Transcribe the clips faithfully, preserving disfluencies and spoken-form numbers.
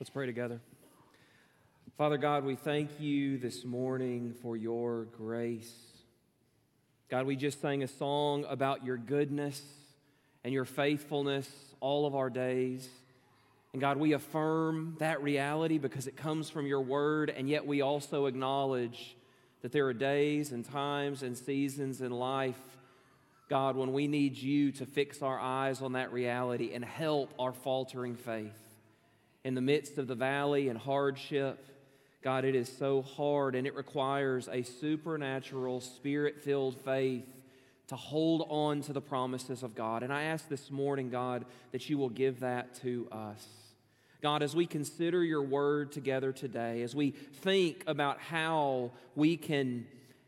Let's pray together. Father God, we thank you this morning for your grace. God, we just sang a song about your goodness and your faithfulness all of our days. And God, we affirm that reality because it comes from your word, and yet we also acknowledge that there are days and times and seasons in life, God, when we need you to fix our eyes on that reality and help our faltering faith. In the midst of the valley and hardship, God, it is so hard, and it requires a supernatural, spirit-filled faith to hold on to the promises of God. And I ask this morning, God, that you will give that to us. God, as we consider your word together today, as we think about how we can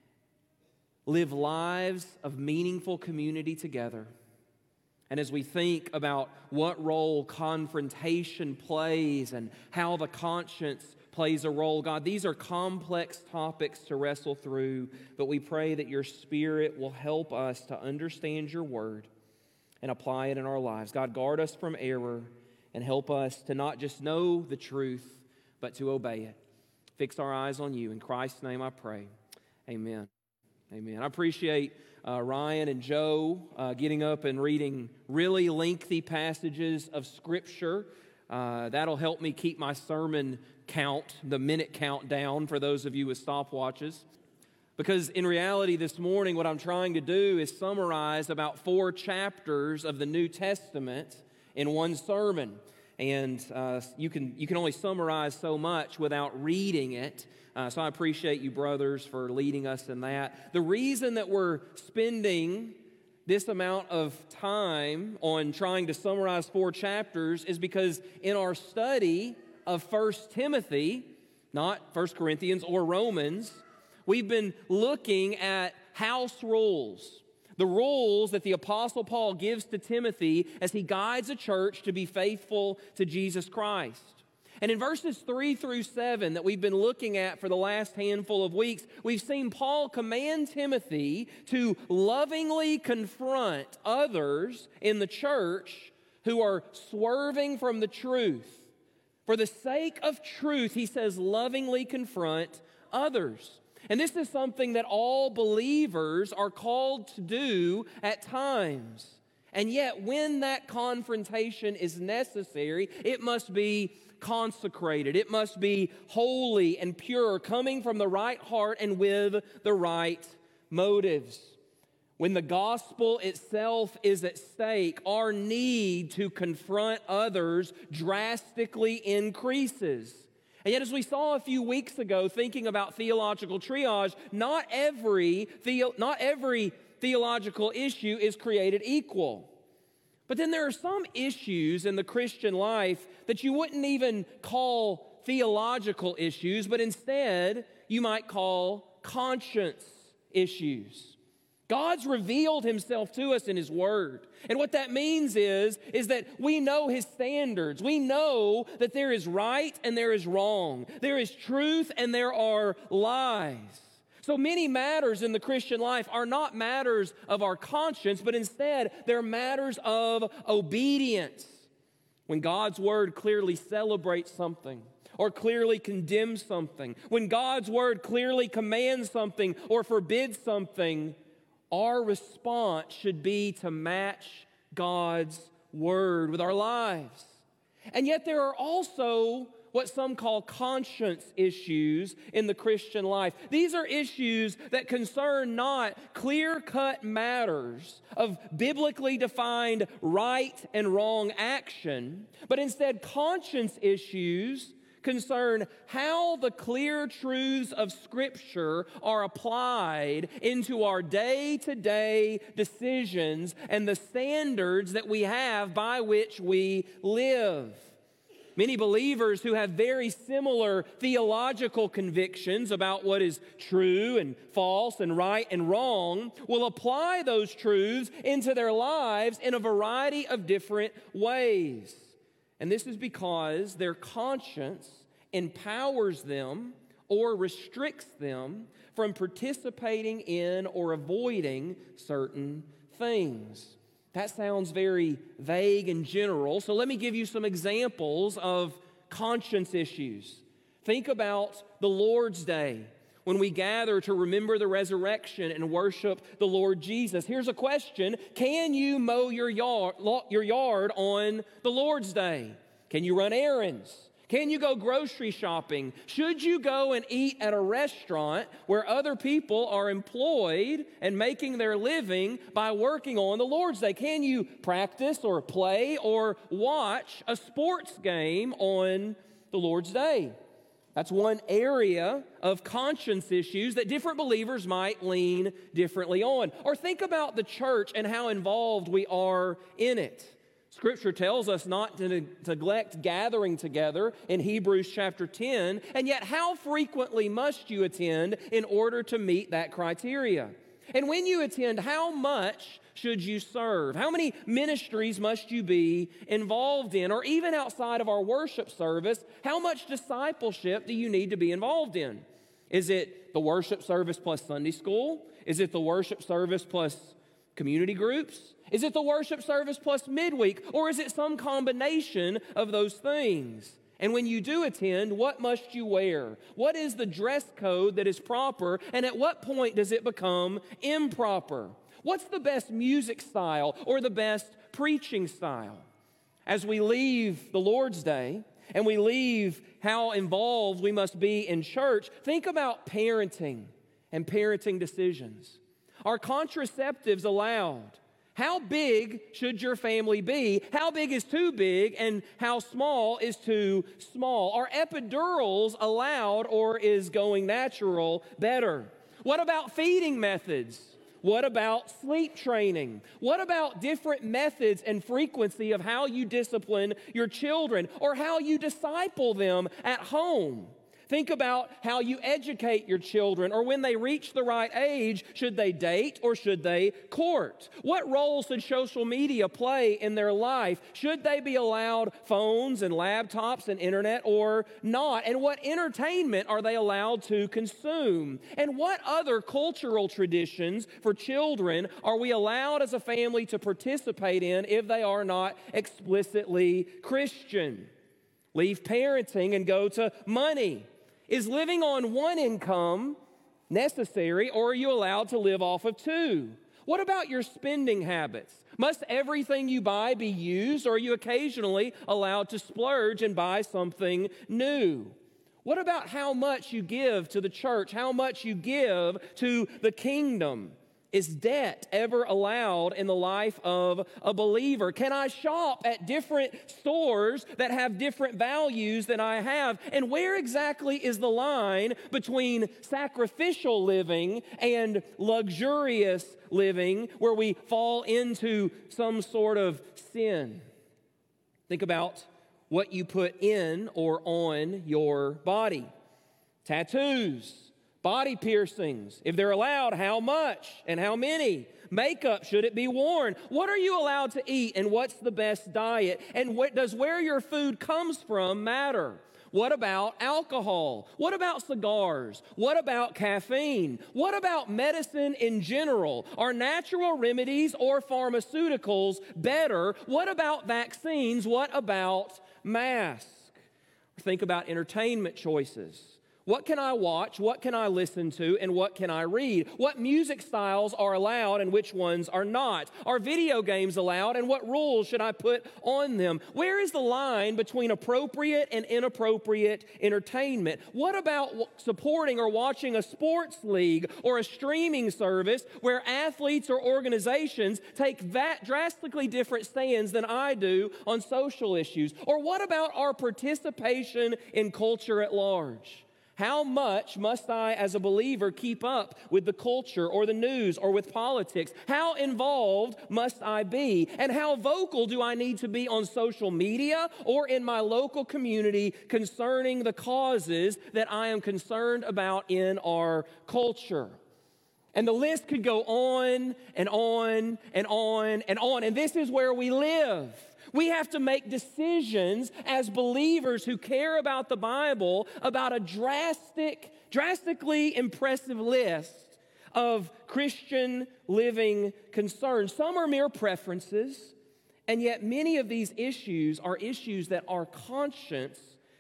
live lives of meaningful community together, and as we think about what role confrontation plays and how the conscience plays a role, God, these are complex topics to wrestle through, but we pray that your Spirit will help us to understand your word and apply it in our lives. God, guard us from error and help us to not just know the truth, but to obey it. Fix our eyes on you. In Christ's name I pray. Amen. Amen. I appreciate uh, Ryan and Joe uh, getting up and reading really lengthy passages of Scripture. Uh, that'll help me keep my sermon count, the minute count down for those of you with stopwatches. Because in reality this morning, what I'm trying to do is summarize about four chapters of the New Testament in one sermon. And uh, you can you can only summarize so much without reading it. Uh, so I appreciate you, brothers, for leading us in that. The reason that we're spending this amount of time on trying to summarize four chapters is because in our study of First Timothy, not First Corinthians or Romans, we've been looking at house rules. The rules that the Apostle Paul gives to Timothy as he guides a church to be faithful to Jesus Christ. And in verses three through seven that we've been looking at for the last handful of weeks, we've seen Paul command Timothy to lovingly confront others in the church who are swerving from the truth. For the sake of truth, he says, lovingly confront others. And this is something that all believers are called to do at times. And yet, when that confrontation is necessary, it must be consecrated. It must be holy and pure, coming from the right heart and with the right motives. When the gospel itself is at stake, our need to confront others drastically increases. And yet, as we saw a few weeks ago, thinking about theological triage, not every, the, not every theological issue is created equal. But then there are some issues in the Christian life that you wouldn't even call theological issues, but instead you might call conscience issues. God's revealed himself to us in his word. And what that means is, is that we know his standards. We know that there is right and there is wrong. There is truth and there are lies. So many matters in the Christian life are not matters of our conscience, but instead they're matters of obedience. When God's word clearly celebrates something or clearly condemns something, when God's word clearly commands something or forbids something, our response should be to match God's word with our lives. And yet there are also what some call conscience issues in the Christian life. These are issues that concern not clear-cut matters of biblically defined right and wrong action, but instead conscience issues concern how the clear truths of Scripture are applied into our day-to-day decisions and the standards that we have by which we live. Many believers who have very similar theological convictions about what is true and false and right and wrong will apply those truths into their lives in a variety of different ways. And this is because their conscience empowers them or restricts them from participating in or avoiding certain things. That sounds very vague and general, so let me give you some examples of conscience issues. Think about the Lord's Day, when we gather to remember the resurrection and worship the Lord Jesus. Here's a question: can you mow your yard, your yard on the Lord's Day? Can you run errands? Can you go grocery shopping? Should you go and eat at a restaurant where other people are employed and making their living by working on the Lord's Day? Can you practice or play or watch a sports game on the Lord's Day? That's one area of conscience issues that different believers might lean differently on. Or think about the church and how involved we are in it. Scripture tells us not to neglect gathering together in Hebrews chapter ten, and yet how frequently must you attend in order to meet that criteria? And when you attend, how much should you serve? How many ministries must you be involved in? Or even outside of our worship service, how much discipleship do you need to be involved in? Is it the worship service plus Sunday school? Is it the worship service plus community groups? Is it the worship service plus midweek? Or is it some combination of those things? And when you do attend, what must you wear? What is the dress code that is proper? And at what point does it become improper? What's the best music style or the best preaching style? As we leave the Lord's Day and we leave how involved we must be in church, think about parenting and parenting decisions. Are contraceptives allowed? How big should your family be? How big is too big, and how small is too small? Are epidurals allowed, or is going natural better? What about feeding methods? What about sleep training? What about different methods and frequency of how you discipline your children or how you disciple them at home? Think about how you educate your children, or when they reach the right age, should they date or should they court? What role should social media play in their life? Should they be allowed phones and laptops and internet or not? And what entertainment are they allowed to consume? And what other cultural traditions for children are we allowed as a family to participate in if they are not explicitly Christian? Leave parenting and go to money. Is living on one income necessary, or are you allowed to live off of two? What about your spending habits? Must everything you buy be used, or are you occasionally allowed to splurge and buy something new? What about how much you give to the church, how much you give to the kingdom? Is debt ever allowed in the life of a believer? Can I shop at different stores that have different values than I have? And where exactly is the line between sacrificial living and luxurious living where we fall into some sort of sin? Think about what you put in or on your body. Tattoos. Body piercings, if they're allowed, how much and how many? Makeup, should it be worn? What are you allowed to eat, and what's the best diet? And what does where your food comes from matter? What about alcohol? What about cigars? What about caffeine? What about medicine in general? Are natural remedies or pharmaceuticals better? What about vaccines? What about masks? Think about entertainment choices. What can I watch? What can I listen to? And what can I read? What music styles are allowed and which ones are not? Are video games allowed, and what rules should I put on them? Where is the line between appropriate and inappropriate entertainment? What about supporting or watching a sports league or a streaming service where athletes or organizations take that drastically different stands than I do on social issues? Or what about our participation in culture at large? How much must I, as a believer, keep up with the culture or the news or with politics? How involved must I be? And how vocal do I need to be on social media or in my local community concerning the causes that I am concerned about in our culture? And the list could go on and on and on and on. And this is where we live. We have to make decisions as believers who care about the Bible about a drastic, drastically impressive list of Christian living concerns. Some are mere preferences, and yet many of these issues are issues that our conscience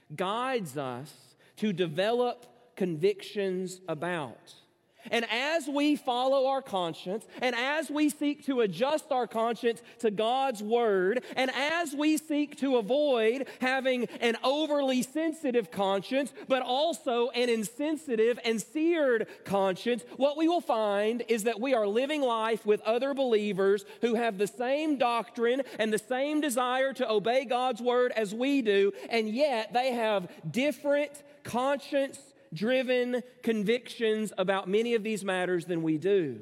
guides us to develop convictions about. And as we follow our conscience, and as we seek to adjust our conscience to God's Word, and as we seek to avoid having an overly sensitive conscience, but also an insensitive and seared conscience, what we will find is that we are living life with other believers who have the same doctrine and the same desire to obey God's Word as we do, and yet they have different conscience driven convictions about many of these matters than we do.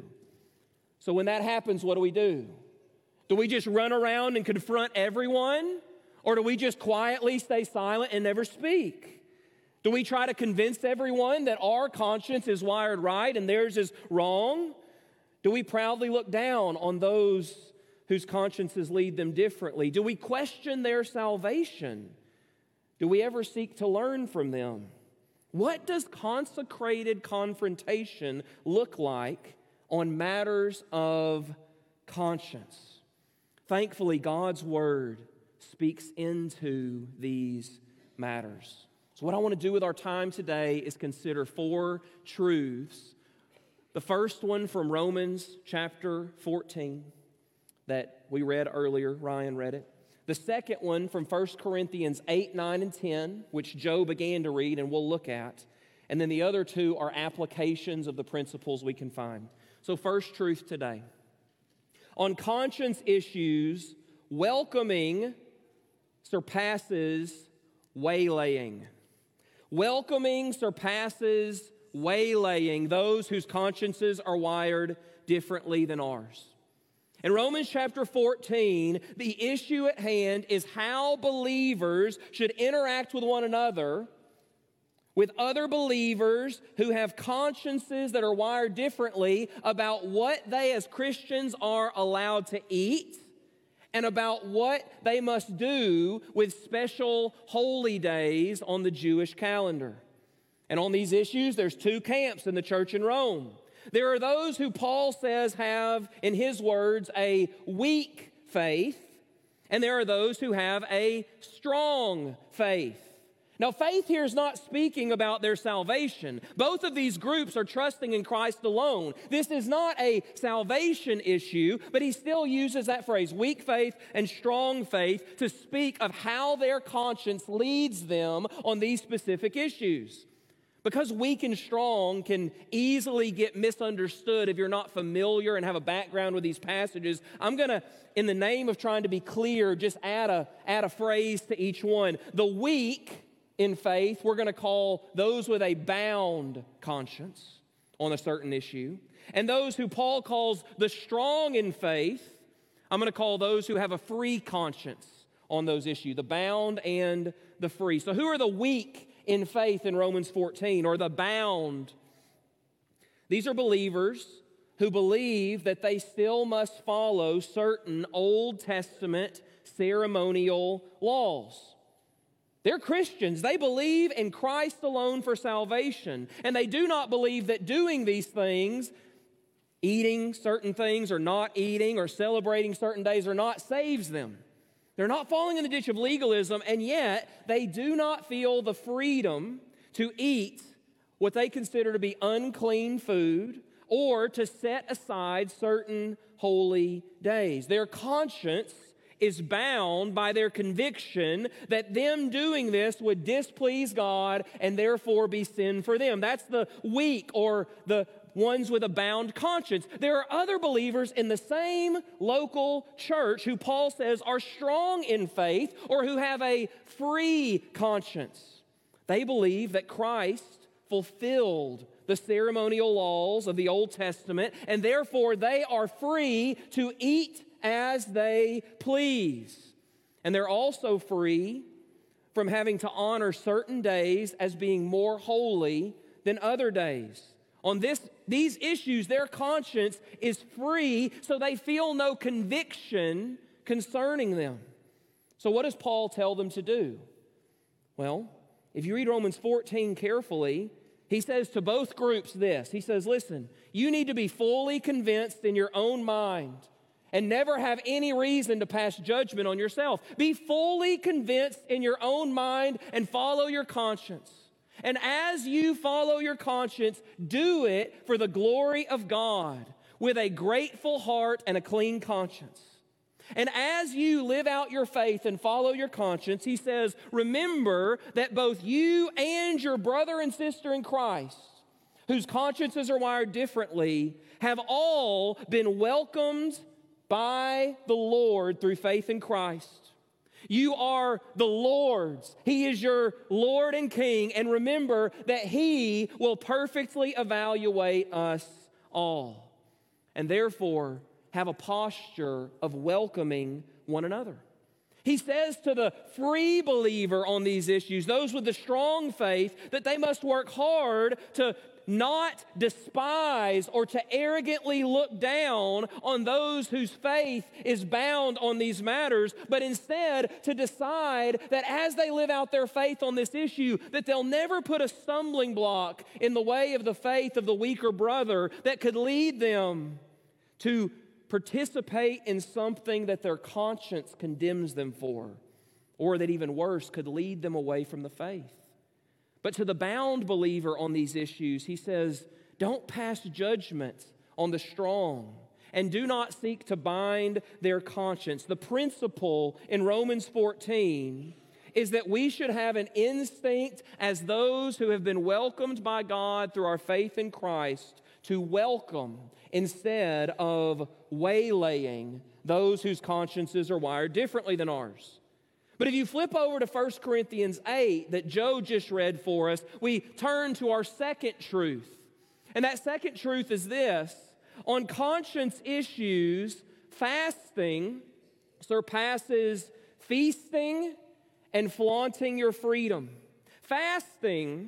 So when that happens, what do we do? Do we just run around and confront everyone? Or do we just quietly stay silent and never speak? Do we try to convince everyone that our conscience is wired right and theirs is wrong? Do we proudly look down on those whose consciences lead them differently? Do we question their salvation? Do we ever seek to learn from them? What does consecrated confrontation look like on matters of conscience? Thankfully, God's Word speaks into these matters. So what I want to do with our time today is consider four truths. The first one from Romans chapter fourteen that we read earlier. Ryan read it. The second one from First Corinthians eight, nine, and ten, which Joe began to read and we'll look at. And then the other two are applications of the principles we can find. So first truth today. On conscience issues, welcoming surpasses waylaying. Welcoming surpasses waylaying those whose consciences are wired differently than ours. In Romans chapter fourteen, the issue at hand is how believers should interact with one another, with other believers who have consciences that are wired differently about what they as Christians are allowed to eat and about what they must do with special holy days on the Jewish calendar. And on these issues, there's two camps in the church in Rome. There are those who Paul says have, in his words, a weak faith, and there are those who have a strong faith. Now, faith here is not speaking about their salvation. Both of these groups are trusting in Christ alone. This is not a salvation issue, but he still uses that phrase, weak faith and strong faith, to speak of how their conscience leads them on these specific issues. Because weak and strong can easily get misunderstood if you're not familiar and have a background with these passages, I'm going to, in the name of trying to be clear, just add a, add a phrase to each one. The weak in faith, we're going to call those with a bound conscience on a certain issue. And those who Paul calls the strong in faith, I'm going to call those who have a free conscience on those issues, the bound and the free. So who are the weak in faith in Romans fourteen, or the bound? These are believers who believe that they still must follow certain Old Testament ceremonial laws. They're Christians. They believe in Christ alone for salvation, and they do not believe that doing these things, eating certain things or not eating or celebrating certain days or not, saves them. They're not falling in the ditch of legalism, and yet they do not feel the freedom to eat what they consider to be unclean food or to set aside certain holy days. Their conscience is bound by their conviction that them doing this would displease God and therefore be sin for them. That's the weak or the ones with a bound conscience. There are other believers in the same local church who Paul says are strong in faith or who have a free conscience. They believe that Christ fulfilled the ceremonial laws of the Old Testament, and therefore they are free to eat as they please. And they're also free from having to honor certain days as being more holy than other days. On this, these issues, their conscience is free, so they feel no conviction concerning them. So what does Paul tell them to do? Well, if you read Romans fourteen carefully, he says to both groups this. He says, listen, you need to be fully convinced in your own mind and never have any reason to pass judgment on yourself. Be fully convinced in your own mind and follow your conscience. And as you follow your conscience, do it for the glory of God with a grateful heart and a clean conscience. And as you live out your faith and follow your conscience, he says, remember that both you and your brother and sister in Christ, whose consciences are wired differently, have all been welcomed by the Lord through faith in Christ. You are the Lord's. He is your Lord and King. And remember that he will perfectly evaluate us all. And therefore, have a posture of welcoming one another. He says to the free believer on these issues, those with the strong faith, that they must work hard to not despise or to arrogantly look down on those whose faith is bound on these matters, but instead to decide that as they live out their faith on this issue, that they'll never put a stumbling block in the way of the faith of the weaker brother that could lead them to participate in something that their conscience condemns them for, or that even worse, could lead them away from the faith. But to the bound believer on these issues, he says, don't pass judgment on the strong and do not seek to bind their conscience. The principle in Romans fourteen is that we should have an instinct as those who have been welcomed by God through our faith in Christ to welcome instead of waylaying those whose consciences are wired differently than ours. But if you flip over to First Corinthians eight that Joe just read for us, we turn to our second truth. And that second truth is this: on conscience issues, fasting surpasses feasting and flaunting your freedom. Fasting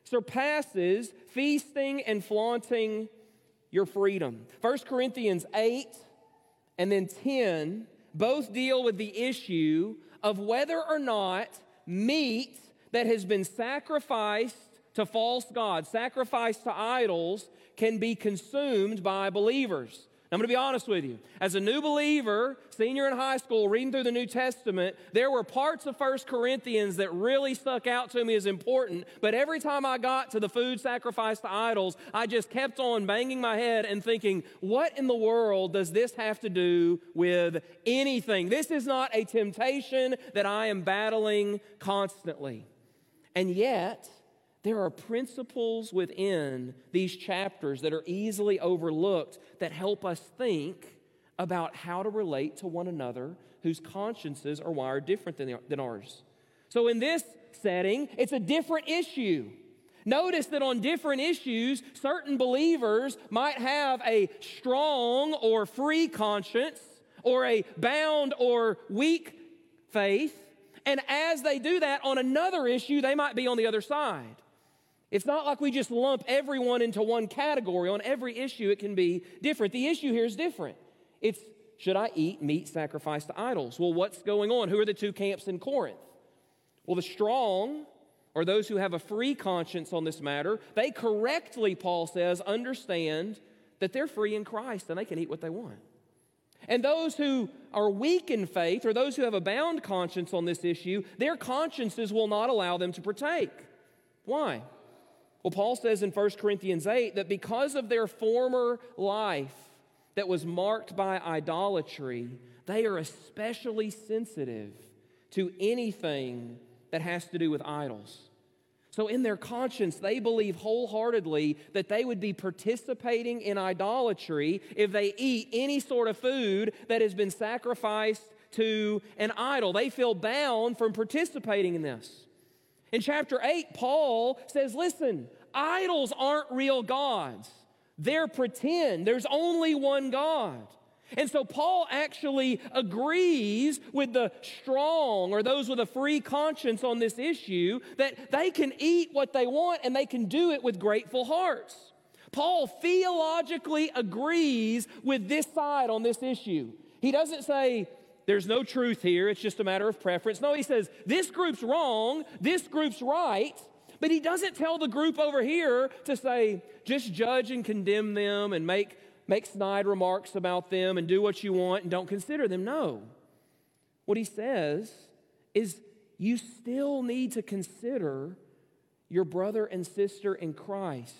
surpasses feasting and flaunting your freedom. First Corinthians eight and then ten both deal with the issue of whether or not meat that has been sacrificed to false gods, sacrificed to idols, can be consumed by believers. Now, I'm going to be honest with you. As a new believer, senior in high school, reading through the New Testament, there were parts of First Corinthians that really stuck out to me as important, but every time I got to the food sacrificed to idols, I just kept on banging my head and thinking, what in the world does this have to do with anything? This is not a temptation that I am battling constantly. And yet, there are principles within these chapters that are easily overlooked that help us think about how to relate to one another whose consciences are wired different than, than ours. So in this setting, it's a different issue. Notice that on different issues, certain believers might have a strong or free conscience or a bound or weak faith. And as they do that on another issue, they might be on the other side. It's not like we just lump everyone into one category. On every issue, it can be different. The issue here is different. It's, should I eat meat sacrificed to idols? Well, what's going on? Who are the two camps in Corinth? Well, the strong, or those who have a free conscience on this matter, they correctly, Paul says, understand that they're free in Christ and they can eat what they want. And those who are weak in faith, or those who have a bound conscience on this issue, their consciences will not allow them to partake. Why? Well, Paul says in First Corinthians eight that because of their former life that was marked by idolatry, they are especially sensitive to anything that has to do with idols. So in their conscience, they believe wholeheartedly that they would be participating in idolatry if they eat any sort of food that has been sacrificed to an idol. They feel bound from participating in this. In chapter eight, Paul says, listen, idols aren't real gods. They're pretend. There's only one God. And so Paul actually agrees with the strong or those with a free conscience on this issue that they can eat what they want and they can do it with grateful hearts. Paul theologically agrees with this side on this issue. He doesn't say, there's no truth here, it's just a matter of preference. No, he says, this group's wrong, this group's right, but he doesn't tell the group over here to say, just judge and condemn them and make, make snide remarks about them and do what you want and don't consider them. No. What he says is you still need to consider your brother and sister in Christ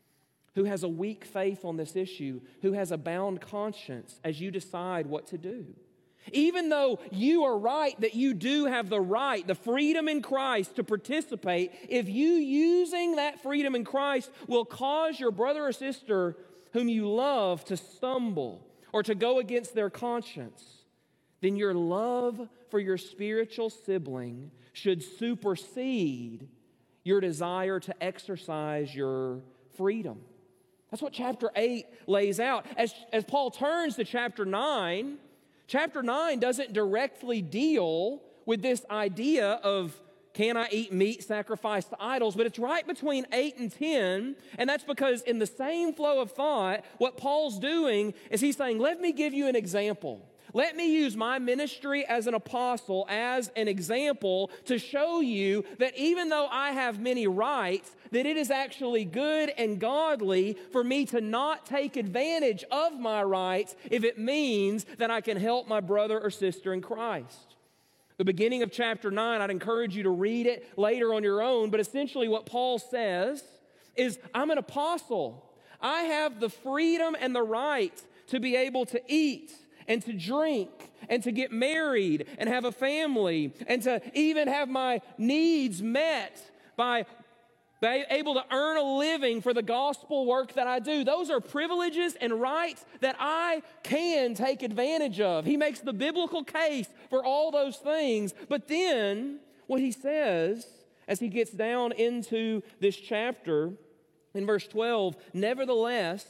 who has a weak faith on this issue, who has a bound conscience as you decide what to do. Even though you are right that you do have the right, the freedom in Christ to participate, if you using that freedom in Christ will cause your brother or sister whom you love to stumble or to go against their conscience, then your love for your spiritual sibling should supersede your desire to exercise your freedom. That's what chapter eight lays out. As, as Paul turns to chapter nine, chapter nine doesn't directly deal with this idea of can I eat meat sacrificed to idols, but it's right between eight and ten, and that's because in the same flow of thought, what Paul's doing is he's saying, let me give you an example. Let me use my ministry as an apostle as an example to show you that even though I have many rights, that it is actually good and godly for me to not take advantage of my rights if it means that I can help my brother or sister in Christ. The beginning of chapter nine, I'd encourage you to read it later on your own, but essentially what Paul says is, I'm an apostle. I have the freedom and the right to be able to eat and to drink, and to get married, and have a family, and to even have my needs met by being able to earn a living for the gospel work that I do. Those are privileges and rights that I can take advantage of. He makes the biblical case for all those things. But then, what he says, as he gets down into this chapter, in verse twelve, nevertheless,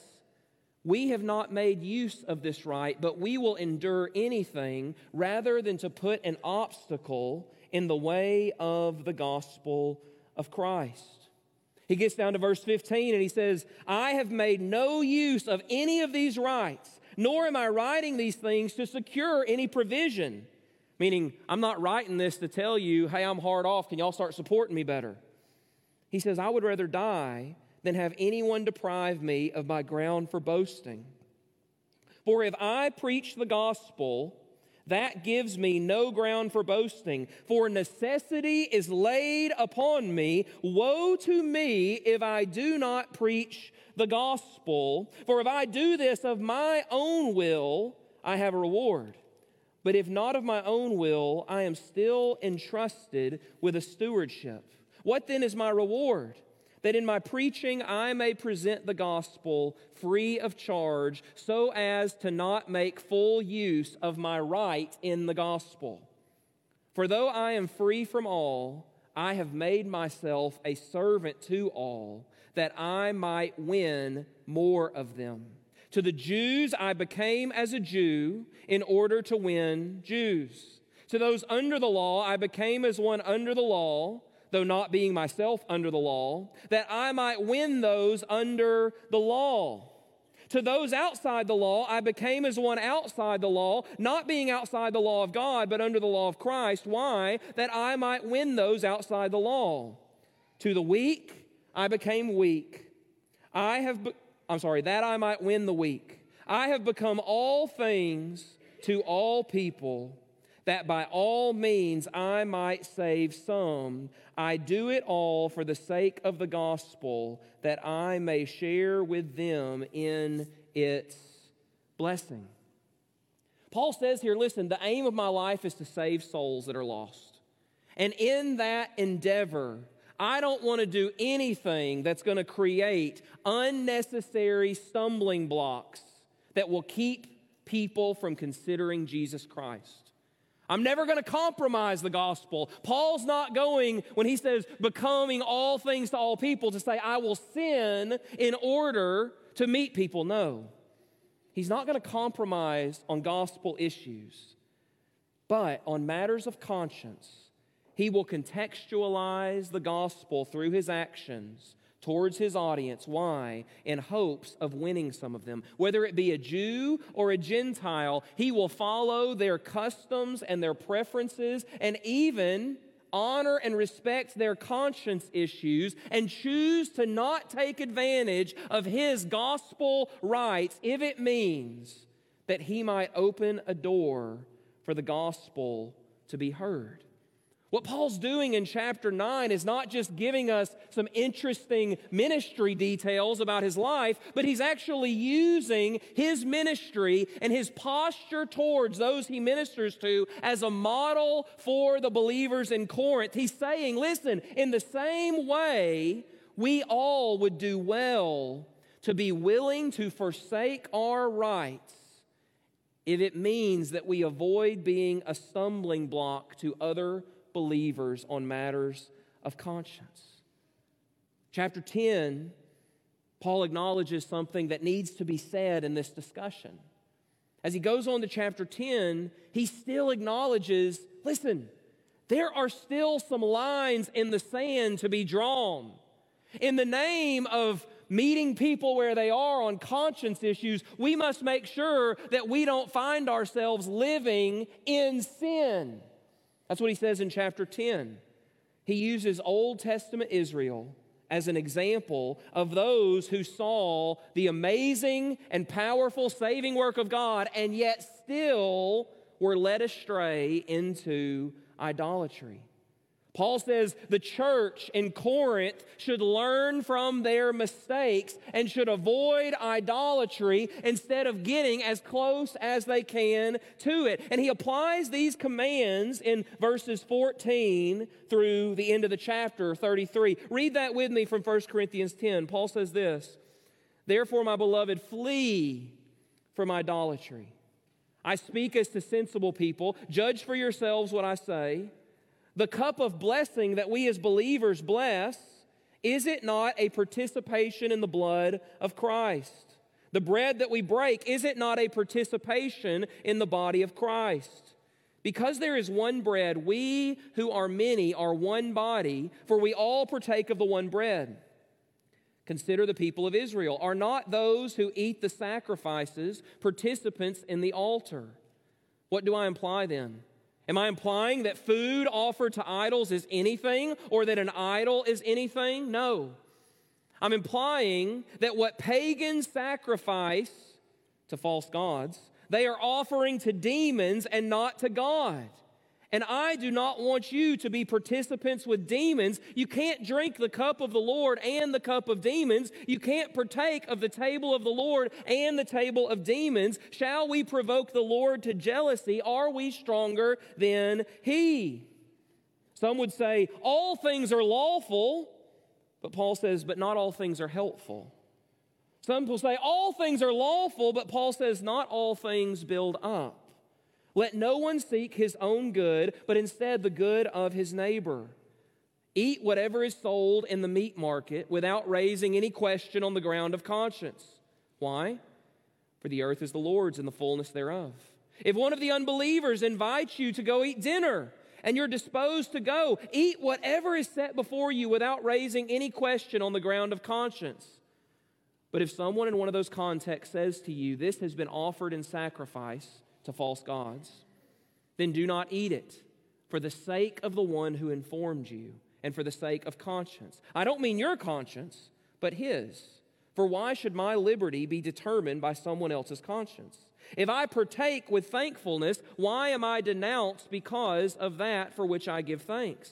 we have not made use of this right, but we will endure anything rather than to put an obstacle in the way of the gospel of Christ. He gets down to verse fifteen and he says, I have made no use of any of these rights, nor am I writing these things to secure any provision. Meaning, I'm not writing this to tell you, hey, I'm hard off, can y'all start supporting me better? He says, I would rather die than have anyone deprive me of my ground for boasting. For if I preach the gospel, that gives me no ground for boasting. For necessity is laid upon me. Woe to me if I do not preach the gospel. For if I do this of my own will, I have a reward. But if not of my own will, I am still entrusted with a stewardship. What then is my reward? That in my preaching I may present the gospel free of charge, so as to not make full use of my right in the gospel. For though I am free from all, I have made myself a servant to all, that I might win more of them. To the Jews I became as a Jew in order to win Jews. To those under the law I became as one under the law, though not being myself under the law, that I might win those under the law. To those outside the law, I became as one outside the law, not being outside the law of God, but under the law of Christ. Why? That I might win those outside the law. To the weak, I became weak. I have, be- I'm sorry, that I might win the weak. I have become all things to all people, that by all means I might save some. I do it all for the sake of the gospel, that I may share with them in its blessing. Paul says here, listen, the aim of my life is to save souls that are lost. And in that endeavor, I don't want to do anything that's going to create unnecessary stumbling blocks that will keep people from considering Jesus Christ. I'm never going to compromise the gospel. Paul's not going, when he says becoming all things to all people, to say I will sin in order to meet people. No. He's not going to compromise on gospel issues. But on matters of conscience, he will contextualize the gospel through his actions towards his audience. Why? In hopes of winning some of them. Whether it be a Jew or a Gentile, he will follow their customs and their preferences and even honor and respect their conscience issues and choose to not take advantage of his gospel rights if it means that he might open a door for the gospel to be heard. What Paul's doing in chapter nine is not just giving us some interesting ministry details about his life, but he's actually using his ministry and his posture towards those he ministers to as a model for the believers in Corinth. He's saying, listen, in the same way, we all would do well to be willing to forsake our rights if it means that we avoid being a stumbling block to other believers on matters of conscience. Chapter ten, Paul acknowledges something that needs to be said in this discussion. As he goes on to chapter ten, he still acknowledges, listen, there are still some lines in the sand to be drawn. In the name of meeting people where they are on conscience issues, we must make sure that we don't find ourselves living in sin. That's what he says in chapter ten. He uses Old Testament Israel as an example of those who saw the amazing and powerful saving work of God and yet still were led astray into idolatry. Paul says the church in Corinth should learn from their mistakes and should avoid idolatry instead of getting as close as they can to it. And he applies these commands in verses fourteen through the end of the chapter, thirty-three. Read that with me from First Corinthians ten. Paul says this, "Therefore, my beloved, flee from idolatry. I speak as to sensible people. Judge for yourselves what I say. The cup of blessing that we as believers bless, is it not a participation in the blood of Christ? The bread that we break, is it not a participation in the body of Christ? Because there is one bread, we who are many are one body, for we all partake of the one bread. Consider the people of Israel. Are not those who eat the sacrifices participants in the altar? What do I imply then? Am I implying that food offered to idols is anything, or that an idol is anything? No. I'm implying that what pagans sacrifice to false gods, they are offering to demons and not to God. And I do not want you to be participants with demons. You can't drink the cup of the Lord and the cup of demons. You can't partake of the table of the Lord and the table of demons. Shall we provoke the Lord to jealousy? Are we stronger than He? Some would say, all things are lawful, but Paul says, but not all things are helpful. Some will say, all things are lawful, but Paul says, not all things build up. Let no one seek his own good, but instead the good of his neighbor. Eat whatever is sold in the meat market without raising any question on the ground of conscience. Why? For the earth is the Lord's and the fullness thereof. If one of the unbelievers invites you to go eat dinner and you're disposed to go, eat whatever is set before you without raising any question on the ground of conscience. But if someone in one of those contexts says to you, this has been offered in sacrifice to false gods, then do not eat it for the sake of the one who informed you and for the sake of conscience. I don't mean your conscience, but his. For why should my liberty be determined by someone else's conscience? If I partake with thankfulness, why am I denounced because of that for which I give thanks?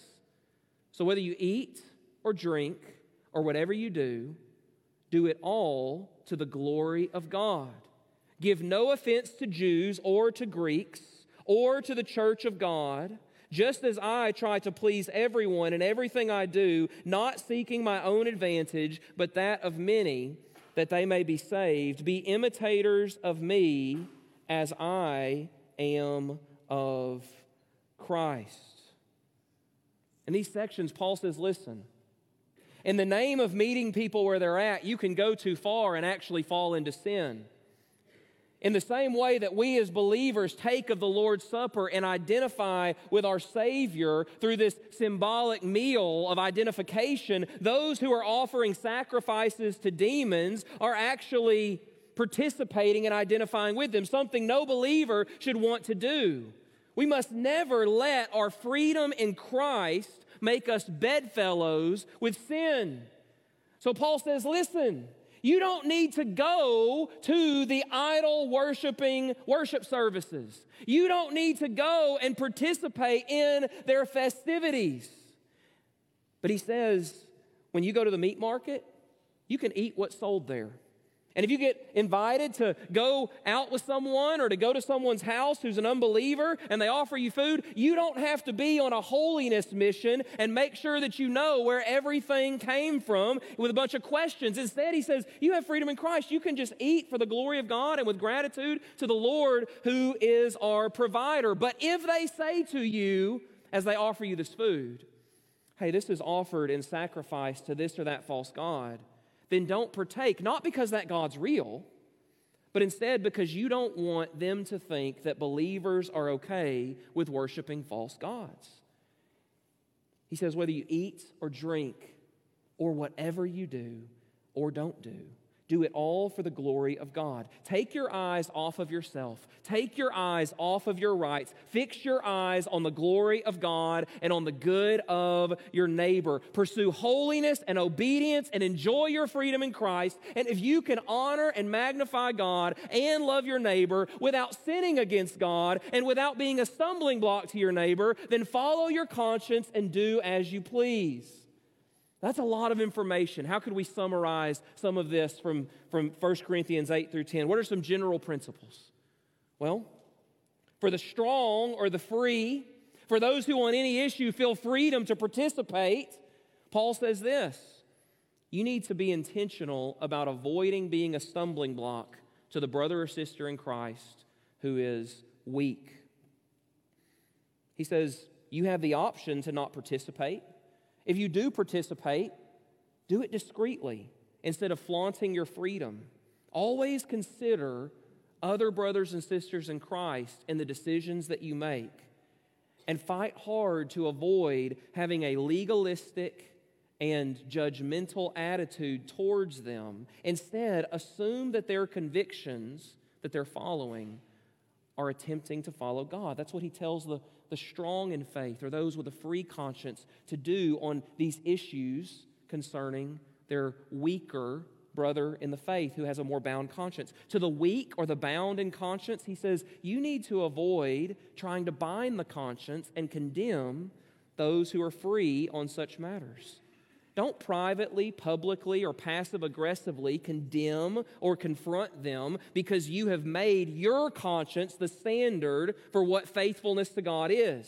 So whether you eat or drink or whatever you do, do it all to the glory of God. Give no offense to Jews or to Greeks or to the church of God, just as I try to please everyone in everything I do, not seeking my own advantage, but that of many, that they may be saved. Be imitators of me as I am of Christ. In these sections, Paul says, listen, in the name of meeting people where they're at, you can go too far and actually fall into sin. In the same way that we as believers take of the Lord's Supper and identify with our Savior through this symbolic meal of identification, those who are offering sacrifices to demons are actually participating and identifying with them, something no believer should want to do. We must never let our freedom in Christ make us bedfellows with sin. So Paul says, listen, you don't need to go to the idol worshiping worship services. You don't need to go and participate in their festivities. But he says, when you go to the meat market, you can eat what's sold there. And if you get invited to go out with someone or to go to someone's house who's an unbeliever and they offer you food, you don't have to be on a holiness mission and make sure that you know where everything came from with a bunch of questions. Instead, he says, you have freedom in Christ. You can just eat for the glory of God and with gratitude to the Lord who is our provider. But if they say to you, as they offer you this food, hey, this is offered in sacrifice to this or that false god, then don't partake, not because that God's real, but instead because you don't want them to think that believers are okay with worshiping false gods. He says, whether you eat or drink or whatever you do or don't do, do it all for the glory of God. Take your eyes off of yourself. Take your eyes off of your rights. Fix your eyes on the glory of God and on the good of your neighbor. Pursue holiness and obedience and enjoy your freedom in Christ. And if you can honor and magnify God and love your neighbor without sinning against God and without being a stumbling block to your neighbor, then follow your conscience and do as you please. That's a lot of information. How could we summarize some of this from, from First Corinthians eight through ten? What are some general principles? Well, for the strong or the free, for those who on any issue feel freedom to participate, Paul says this: you need to be intentional about avoiding being a stumbling block to the brother or sister in Christ who is weak. He says you have the option to not participate. If you do participate, do it discreetly instead of flaunting your freedom. Always consider other brothers and sisters in Christ in the decisions that you make, and fight hard to avoid having a legalistic and judgmental attitude towards them. Instead, assume that their convictions that they're following are attempting to follow God. That's what he tells the the strong in faith, or those with a free conscience, to do on these issues concerning their weaker brother in the faith who has a more bound conscience. To the weak or the bound in conscience, he says, you need to avoid trying to bind the conscience and condemn those who are free on such matters. Don't privately, publicly, or passive-aggressively condemn or confront them because you have made your conscience the standard for what faithfulness to God is.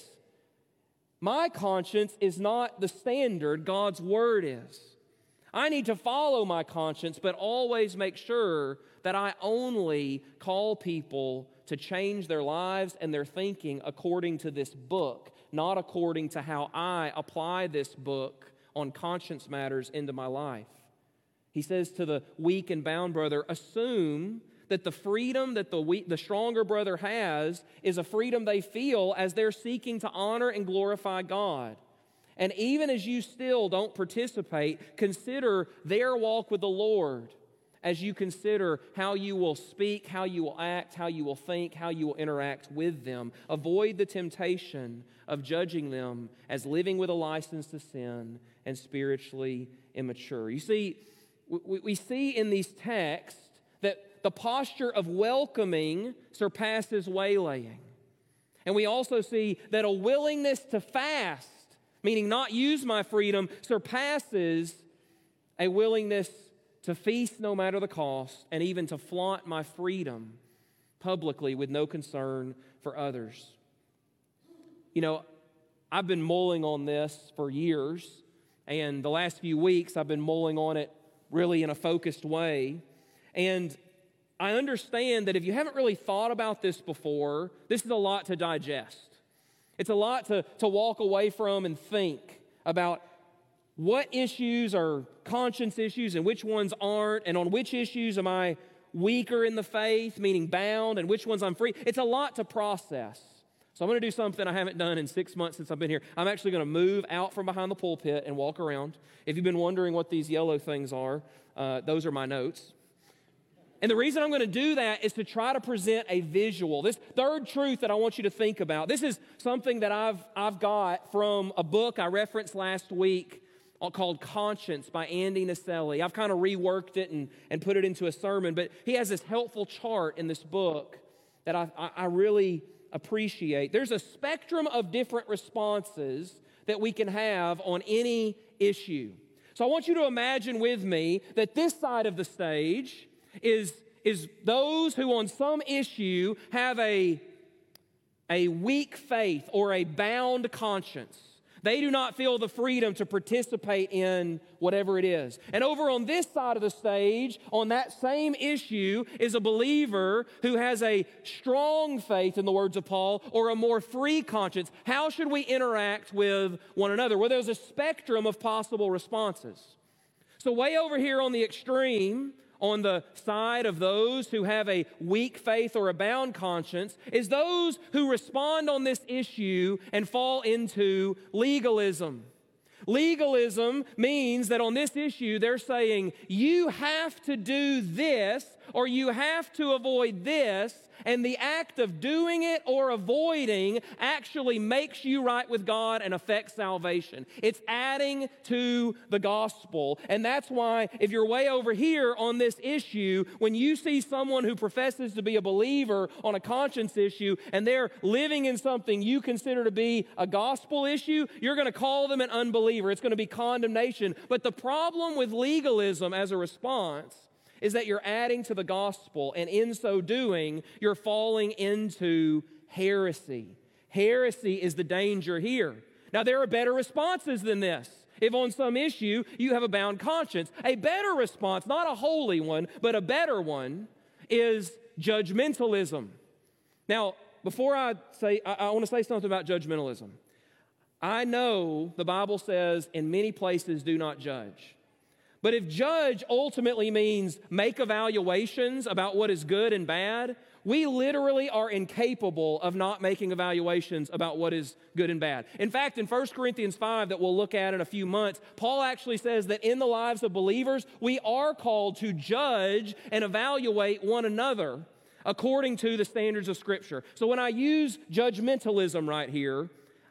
My conscience is not the standard, God's Word is. I need to follow my conscience, but always make sure that I only call people to change their lives and their thinking according to this book, not according to how I apply this book on conscience matters into my life. He says to the weak and bound brother, assume that the freedom that the weak, the stronger brother has is a freedom they feel as they're seeking to honor and glorify God. And even as you still don't participate, consider their walk with the Lord as you consider how you will speak, how you will act, how you will think, how you will interact with them. Avoid the temptation of judging them as living with a license to sin and spiritually immature. You see, we, we see in these texts that the posture of welcoming surpasses waylaying. And we also see that a willingness to fast, meaning not use my freedom, surpasses a willingness to feast no matter the cost, and even to flaunt my freedom publicly with no concern for others. You know, I've been mulling on this for years, and the last few weeks I've been mulling on it really in a focused way. And I understand that if you haven't really thought about this before, this is a lot to digest. It's a lot to, to walk away from and think about what issues are conscience issues and which ones aren't, and on which issues am I weaker in the faith, meaning bound, and which ones I'm free. It's a lot to process. So I'm going to do something I haven't done in six months since I've been here. I'm actually going to move out from behind the pulpit and walk around. If you've been wondering what these yellow things are, uh, those are my notes. And the reason I'm going to do that is to try to present a visual. This third truth that I want you to think about, this is something that I've, I've got from a book I referenced last week called Conscience by Andy Naselli. I've kind of reworked it and, and put it into a sermon, but he has this helpful chart in this book that I, I, I really appreciate. There's a spectrum of different responses that we can have on any issue. So I want you to imagine with me that this side of the stage is, is those who on some issue have a, a weak faith or a bound conscience. They do not feel the freedom to participate in whatever it is. And over on this side of the stage, on that same issue, is a believer who has a strong faith, in the words of Paul, or a more free conscience. How should we interact with one another? Well, there's a spectrum of possible responses. So way over here on the extreme, on the side of those who have a weak faith or a bound conscience, is those who respond on this issue and fall into legalism. Legalism means that on this issue, they're saying, you have to do this or you have to avoid this, and the act of doing it or avoiding actually makes you right with God and affects salvation. It's adding to the gospel. And that's why if you're way over here on this issue, when you see someone who professes to be a believer on a conscience issue and they're living in something you consider to be a gospel issue, you're going to call them an unbeliever. It's going to be condemnation. But the problem with legalism as a response is that you're adding to the gospel, and in so doing, you're falling into heresy. Heresy is the danger here. Now, there are better responses than this. If on some issue you have a bound conscience, a better response, not a holy one, but a better one, is judgmentalism. Now, before I say, I, I want to say something about judgmentalism. I know the Bible says in many places, do not judge. But if judge ultimately means make evaluations about what is good and bad, we literally are incapable of not making evaluations about what is good and bad. In fact, in First Corinthians five that we'll look at in a few months, Paul actually says that in the lives of believers, we are called to judge and evaluate one another according to the standards of Scripture. So when I use judgmentalism right here,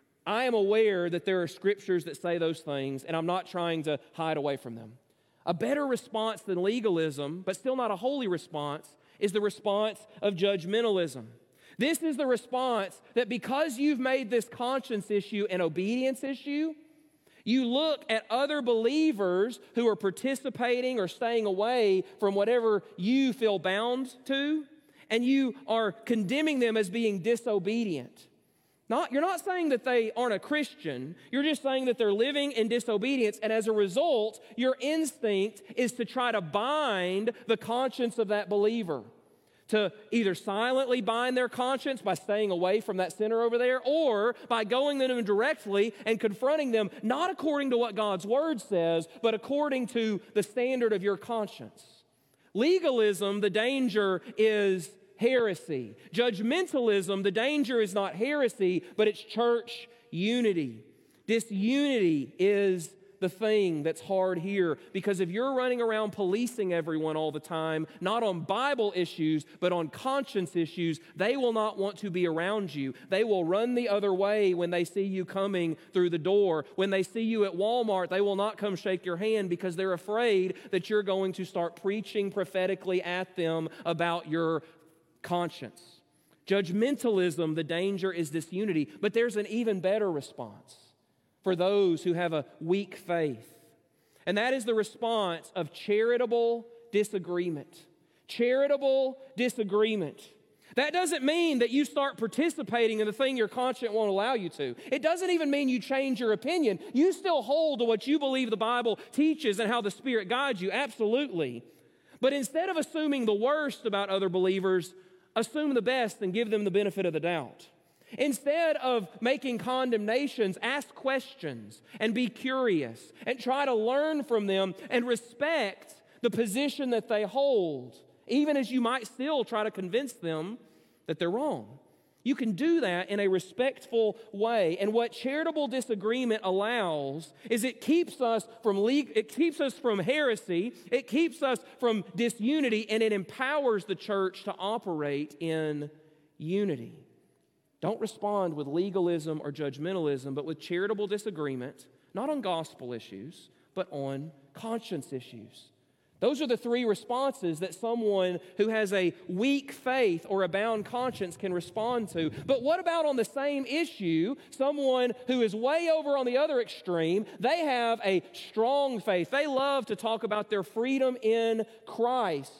I am aware that there are scriptures that say those things, and I'm not trying to hide away from them. A better response than legalism, but still not a holy response, is the response of judgmentalism. This is the response that because you've made this conscience issue an obedience issue, you look at other believers who are participating or staying away from whatever you feel bound to, and you are condemning them as being disobedient. Not, you're not saying that they aren't a Christian. You're just saying that they're living in disobedience, and as a result, your instinct is to try to bind the conscience of that believer, to either silently bind their conscience by staying away from that sinner over there, or by going to them directly and confronting them, not according to what God's Word says, but according to the standard of your conscience. Legalism, the danger is heresy. Judgmentalism, the danger is not heresy, but it's church unity. Disunity is the thing that's hard here, because if you're running around policing everyone all the time, not on Bible issues, but on conscience issues, they will not want to be around you. They will run the other way when they see you coming through the door. When they see you at Walmart, they will not come shake your hand because they're afraid that you're going to start preaching prophetically at them about your conscience. Judgmentalism, the danger is disunity, but there's an even better response for those who have a weak faith. And that is the response of charitable disagreement. Charitable disagreement. That doesn't mean that you start participating in the thing your conscience won't allow you to. It doesn't even mean you change your opinion. You still hold to what you believe the Bible teaches and how the Spirit guides you, absolutely. But instead of assuming the worst about other believers, assume the best and give them the benefit of the doubt. Instead of making condemnations, ask questions and be curious and try to learn from them and respect the position that they hold, even as you might still try to convince them that they're wrong. You can do that in a respectful way. And what charitable disagreement allows is it keeps us from le- it keeps us from heresy, it keeps us from disunity, and it empowers the church to operate in unity. Don't respond with legalism or judgmentalism, but with charitable disagreement, not on gospel issues, but on conscience issues. Those are the three responses that someone who has a weak faith or a bound conscience can respond to. But what about on the same issue, someone who is way over on the other extreme? They have a strong faith. They love to talk about their freedom in Christ,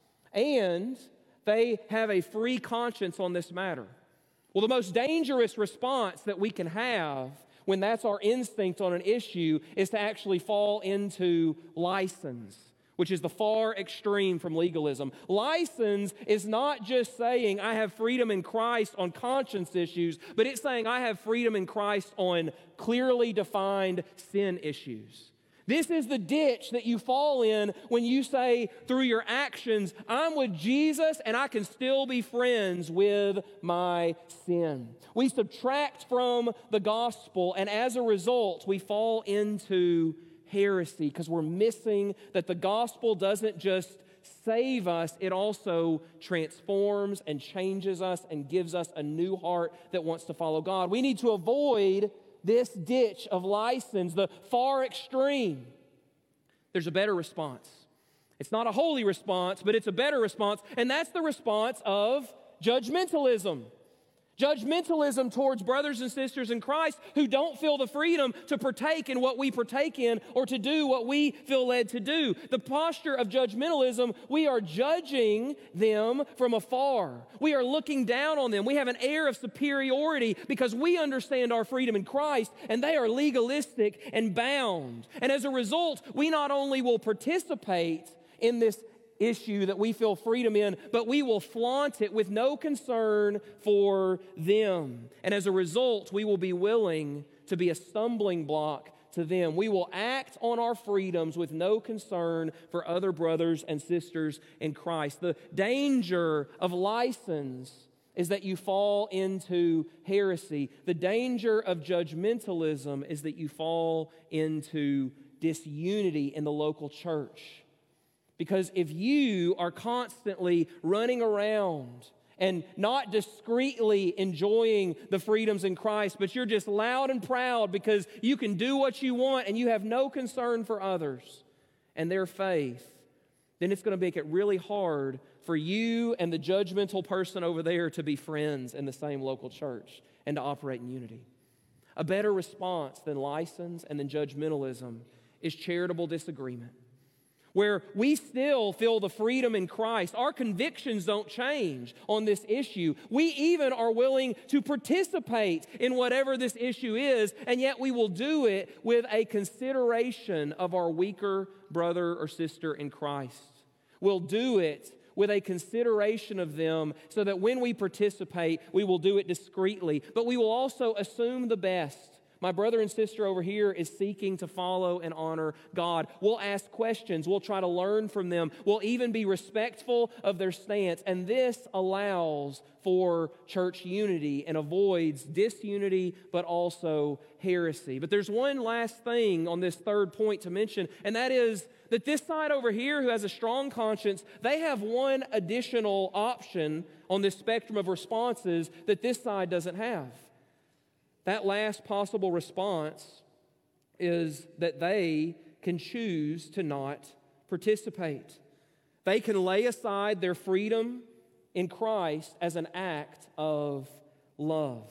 and they have a free conscience on this matter. Well, the most dangerous response that we can have when that's our instinct on an issue is to actually fall into license, which is the far extreme from legalism. License is not just saying I have freedom in Christ on conscience issues, but it's saying I have freedom in Christ on clearly defined sin issues. This is the ditch that you fall in when you say through your actions, I'm with Jesus and I can still be friends with my sin. We subtract from the gospel, and as a result, we fall into heresy because we're missing that the gospel doesn't just save us, it also transforms and changes us and gives us a new heart that wants to follow God. We need to avoid this ditch of license, the far extreme. There's a better response. It's not a holy response, but it's a better response, and that's the response of judgmentalism. Judgmentalism towards brothers and sisters in Christ who don't feel the freedom to partake in what we partake in or to do what we feel led to do. The posture of judgmentalism, we are judging them from afar. We are looking down on them. We have an air of superiority because we understand our freedom in Christ and they are legalistic and bound. And as a result, we not only will participate in this issue that we feel freedom in, but we will flaunt it with no concern for them. And as a result, we will be willing to be a stumbling block to them. We will act on our freedoms with no concern for other brothers and sisters in Christ. The danger of license is that you fall into heresy. The danger of judgmentalism is that you fall into disunity in the local church. Because if you are constantly running around and not discreetly enjoying the freedoms in Christ, but you're just loud and proud because you can do what you want and you have no concern for others and their faith, then it's going to make it really hard for you and the judgmental person over there to be friends in the same local church and to operate in unity. A better response than license and than judgmentalism is charitable disagreement, where we still feel the freedom in Christ. Our convictions don't change on this issue. We even are willing to participate in whatever this issue is, and yet we will do it with a consideration of our weaker brother or sister in Christ. We'll do it with a consideration of them so that when we participate, we will do it discreetly, but we will also assume the best. My brother and sister over here is seeking to follow and honor God. We'll ask questions. We'll try to learn from them. We'll even be respectful of their stance. And this allows for church unity and avoids disunity, but also heresy. But there's one last thing on this third point to mention, and that is that this side over here who has a strong conscience, they have one additional option on this spectrum of responses that this side doesn't have. That last possible response is that they can choose to not participate. They can lay aside their freedom in Christ as an act of love.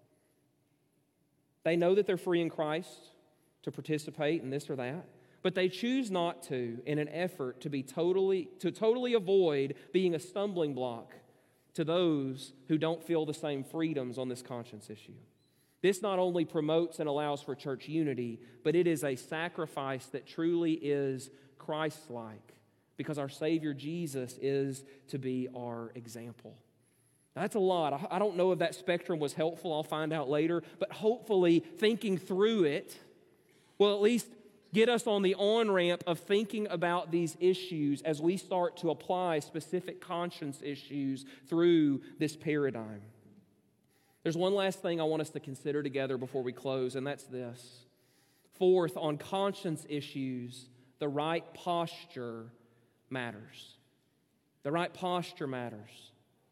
They know that they're free in Christ to participate in this or that, but they choose not to in an effort to be totally to totally avoid being a stumbling block to those who don't feel the same freedoms on this conscience issue. This not only promotes and allows for church unity, but it is a sacrifice that truly is Christ-like because our Savior Jesus is to be our example. That's a lot. I don't know if that spectrum was helpful. I'll find out later. But hopefully thinking through it will at least get us on the on-ramp of thinking about these issues as we start to apply specific conscience issues through this paradigm. There's one last thing I want us to consider together before we close, and that's this. Fourth, on conscience issues, the right posture matters. The right posture matters.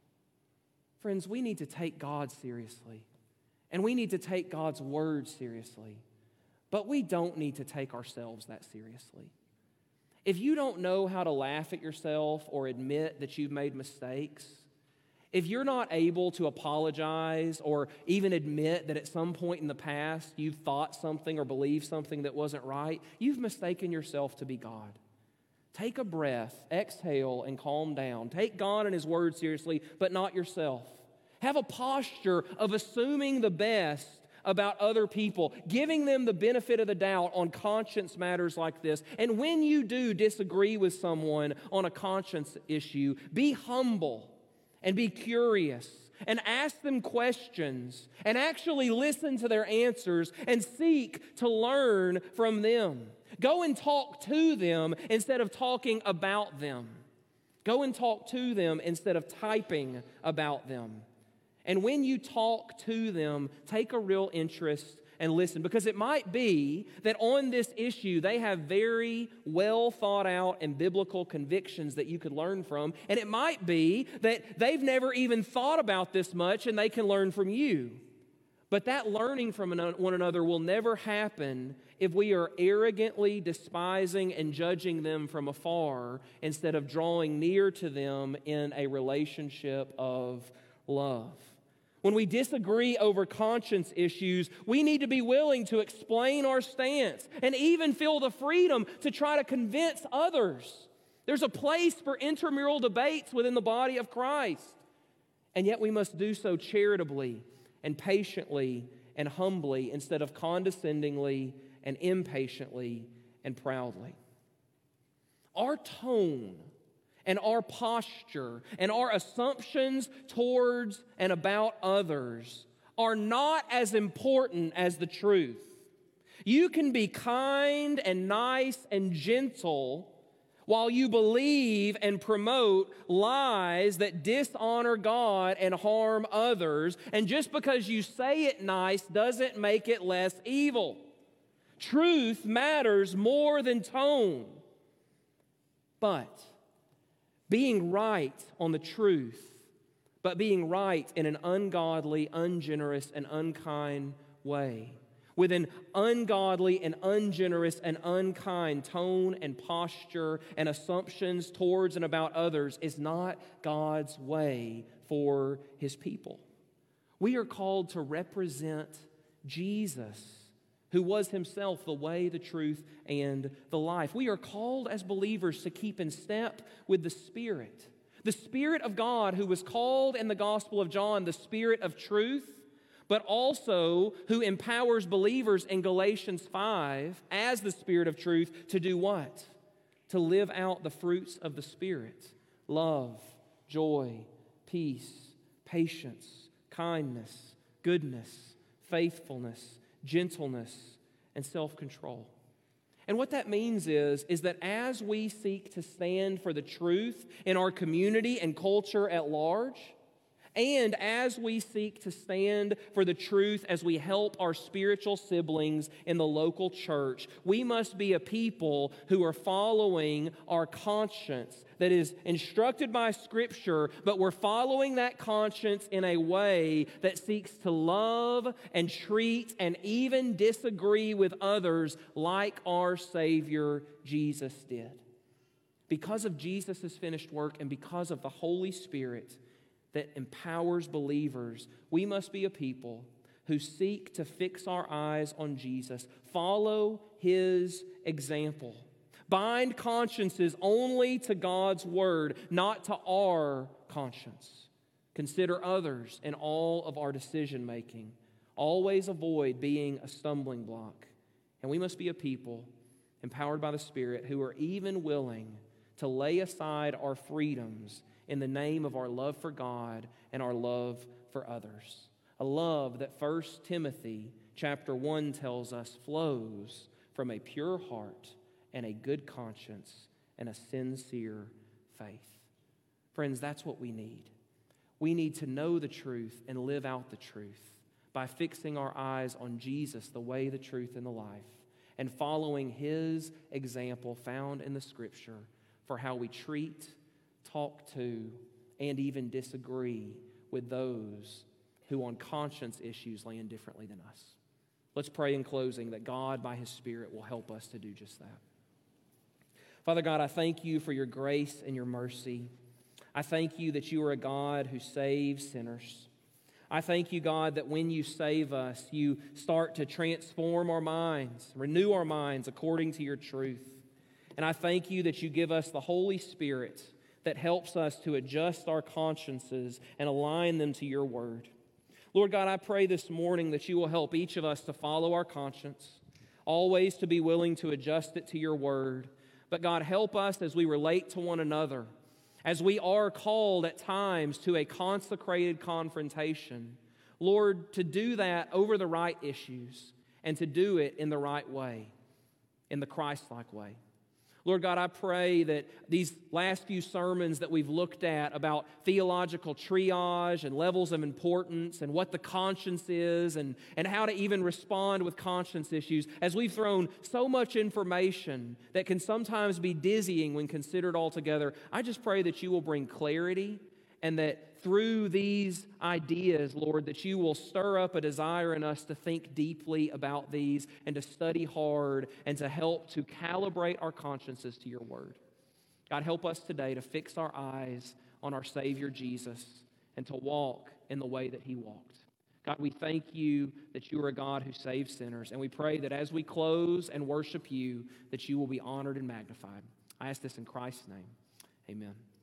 Friends, we need to take God seriously, and we need to take God's word seriously, but we don't need to take ourselves that seriously. If you don't know how to laugh at yourself or admit that you've made mistakes, if you're not able to apologize or even admit that at some point in the past you've thought something or believed something that wasn't right, you've mistaken yourself to be God. Take a breath, exhale, and calm down. Take God and His Word seriously, but not yourself. Have a posture of assuming the best about other people, giving them the benefit of the doubt on conscience matters like this. And when you do disagree with someone on a conscience issue, be humble and be curious and ask them questions and actually listen to their answers and seek to learn from them. Go and talk to them instead of talking about them. Go and talk to them instead of typing about them. And when you talk to them, take a real interest and listen, because it might be that on this issue they have very well thought out and biblical convictions that you could learn from, and it might be that they've never even thought about this much and they can learn from you. But that learning from one another will never happen if we are arrogantly despising and judging them from afar instead of drawing near to them in a relationship of love. When we disagree over conscience issues, we need to be willing to explain our stance and even feel the freedom to try to convince others. There's a place for intramural debates within the body of Christ. And yet we must do so charitably and patiently and humbly instead of condescendingly and impatiently and proudly. Our tone and our posture and our assumptions towards and about others are not as important as the truth. You can be kind and nice and gentle while you believe and promote lies that dishonor God and harm others, and just because you say it nice doesn't make it less evil. Truth matters more than tone. But being right on the truth, but being right in an ungodly, ungenerous, and unkind way, with an ungodly and ungenerous and unkind tone and posture and assumptions towards and about others, is not God's way for His people. We are called to represent Jesus, who was Himself the way, the truth, and the life. We are called as believers to keep in step with the Spirit. The Spirit of God, who was called in the Gospel of John the Spirit of truth, but also who empowers believers in Galatians five as the Spirit of truth to do what? To live out the fruits of the Spirit: love, joy, peace, patience, kindness, goodness, faithfulness, gentleness, and self-control. And what that means is, is that as we seek to stand for the truth in our community and culture at large, and as we seek to stand for the truth as we help our spiritual siblings in the local church, we must be a people who are following our conscience that is instructed by Scripture, but we're following that conscience in a way that seeks to love and treat and even disagree with others like our Savior Jesus did. Because of Jesus' finished work and because of the Holy Spirit that empowers believers, we must be a people who seek to fix our eyes on Jesus, follow His example, bind consciences only to God's Word, not to our conscience. Consider others in all of our decision making. Always avoid being a stumbling block. And we must be a people empowered by the Spirit who are even willing to lay aside our freedoms in the name of our love for God and our love for others. A love that First Timothy chapter one tells us flows from a pure heart and a good conscience and a sincere faith. Friends, that's what we need. We need to know the truth and live out the truth by fixing our eyes on Jesus, the way, the truth, and the life, and following His example found in the Scripture for how we treat, talk to, and even disagree with those who on conscience issues land differently than us. Let's pray in closing that God, by His Spirit, will help us to do just that. Father God, I thank You for Your grace and Your mercy. I thank You that You are a God who saves sinners. I thank You, God, that when You save us, You start to transform our minds, renew our minds according to Your truth. And I thank You that You give us the Holy Spirit that helps us to adjust our consciences and align them to Your word. Lord God, I pray this morning that You will help each of us to follow our conscience, always to be willing to adjust it to Your word. But God, help us as we relate to one another, as we are called at times to a consecrated confrontation. Lord, to do that over the right issues and to do it in the right way, in the Christ-like way. Lord God, I pray that these last few sermons that we've looked at about theological triage and levels of importance and what the conscience is and, and how to even respond with conscience issues, as we've thrown so much information that can sometimes be dizzying when considered all together, I just pray that You will bring clarity and that through these ideas, Lord, that You will stir up a desire in us to think deeply about these and to study hard and to help to calibrate our consciences to Your word. God, help us today to fix our eyes on our Savior Jesus and to walk in the way that He walked. God, we thank You that You are a God who saves sinners, and we pray that as we close and worship You, that You will be honored and magnified. I ask this in Christ's name. Amen.